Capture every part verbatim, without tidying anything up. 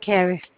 Que a ver,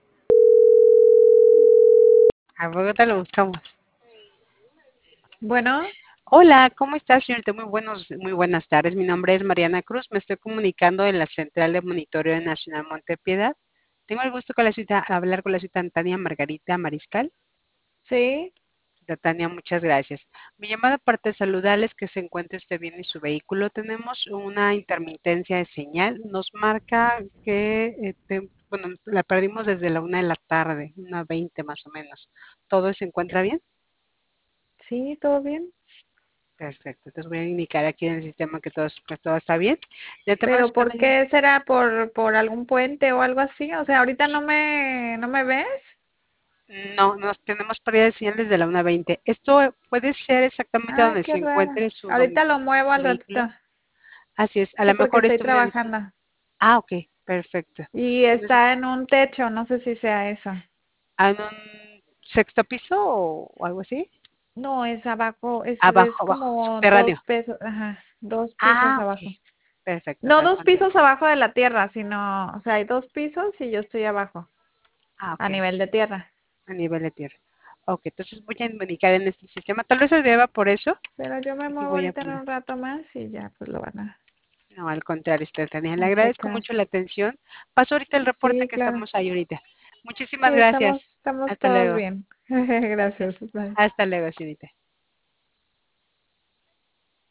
a Bogotá lo buscamos. Bueno, Hola, ¿cómo estás, señorita? Muy buenos, muy buenas tardes. Mi nombre es Mariana Cruz. Me estoy comunicando de la Central de Monitoreo Nacional Montepiedad. Tengo el gusto con la cita, hablar con la ciudadana Tania Margarita Mariscal. sí, Tania, muchas gracias. Mi llamada parte de saludarles que se encuentre usted bien en su vehículo. Tenemos una intermitencia de señal. Nos marca que, eh, te- bueno, la perdimos desde la una de la tarde, una veinte más o menos. ¿Todo se encuentra bien? sí, todo bien. Perfecto. Entonces voy a indicar aquí en el sistema que todo, es- que todo está bien. De antemano, Pero ¿por ciudadana, qué será por, por algún puente o algo así? O sea, ahorita no me, ¿no me ves? no, nos tenemos pérdida de señal desde la una veinte. Esto puede ser exactamente Ay, donde qué se raro. encuentre su, Ahorita domi- lo muevo su al vehículo. ratito. Así es, a Sí, lo porque mejor estoy esto viene. trabajando. Ah, ok, perfecto. Y está en un techo, no sé si sea eso. ¿En un sexto piso o, o algo así? No, es abajo, es, es Abajo, abajo, como subterráneo. dos pisos, ajá, dos pisos Ah, ok, abajo. perfecto, No para dos contar. pisos abajo de la tierra, sino, o sea, hay dos pisos y yo estoy abajo, Ah, a ok, nivel de tierra. a nivel de tierra. Ok, entonces voy a indicar en este sistema. Tal vez se deba por eso. Pero yo me Aquí muevo voy a ahorita en poner. un rato más y ya, pues lo van a, No, al contrario, Estefanía. Le a agradezco checar. mucho la atención. Paso ahorita el reporte Sí, que claro. estamos ahí ahorita. Sí, Muchísimas estamos, gracias. estamos Hasta todos luego. bien. Gracias. Gracias. Bye. Hasta luego, señorita.